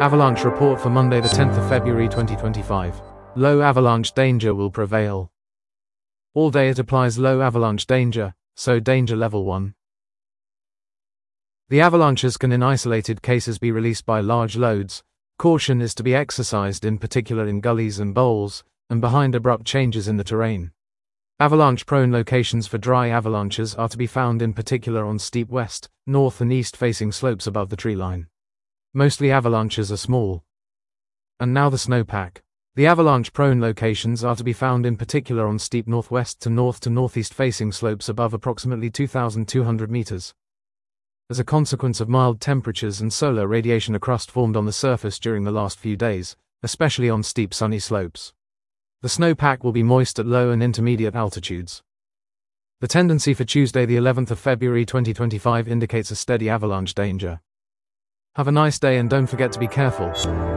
Avalanche report for Monday the 10th of February 2025. Low avalanche danger will prevail. All day it applies low avalanche danger, so danger level 1. The avalanches can in isolated cases be released by large loads. Caution is to be exercised in particular in gullies and bowls, and behind abrupt changes in the terrain. Avalanche-prone locations for dry avalanches are to be found in particular on steep west, north and east-facing slopes above the tree line. Mostly avalanches are small. And now the snowpack. The avalanche-prone locations are to be found in particular on steep northwest to northeast-facing slopes above approximately 2,200 meters. As a consequence of mild temperatures and solar radiation, a crust formed on the surface during the last few days, especially on steep sunny slopes. The snowpack will be moist at low and intermediate altitudes. The tendency for Tuesday the 11th of February 2025 indicates a steady avalanche danger. Have a nice day and don't forget to be careful.